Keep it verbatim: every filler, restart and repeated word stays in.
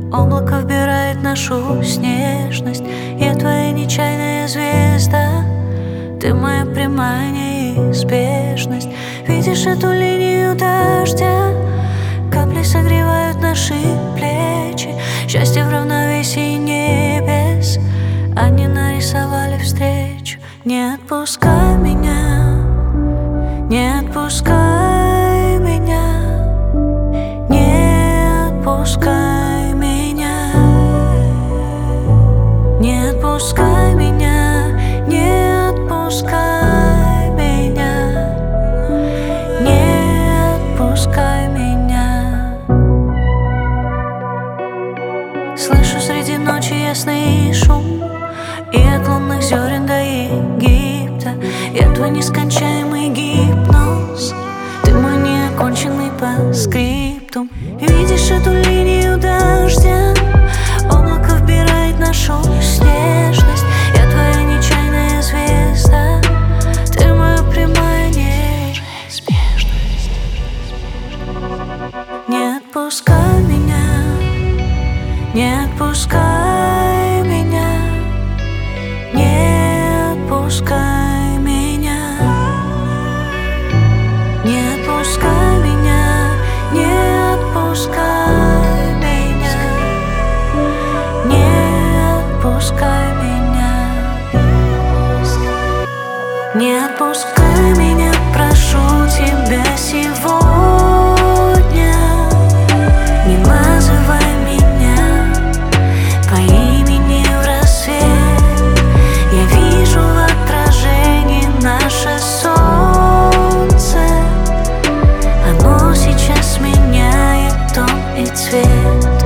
Облако вбирает нашу снежность. Я твоя нечаянная звезда, ты моя прямая неизбежность. Видишь эту линию дождя? Капли согревают наши плечи. Счастье в равновесии небес. Они нарисовали встречу. Не отпускай меня, не отпускай меня, не отпускай меня, не отпускай меня, не отпускай меня, не отпускай меня. Слышу среди ночи ясный шум, и от лунных зерен до Египта я твой нескончаемый гипноз. Ты мой неоконченный по скриптум. Видишь эту линию дождя? Облако вбирает нашу снежность. Я твоя нечаянная звезда, ты моя прямая неизбежность. Не отпускай меня, не отпускай меня, не отпускай меня, не отпускай меня, не отпускай меня, не отпускай меня, не отпускай меня, прошу тебя сегодня. Не называй меня по имени в рассвет. Я вижу в отражении наше солнце. Оно сейчас меняет тон и цвет.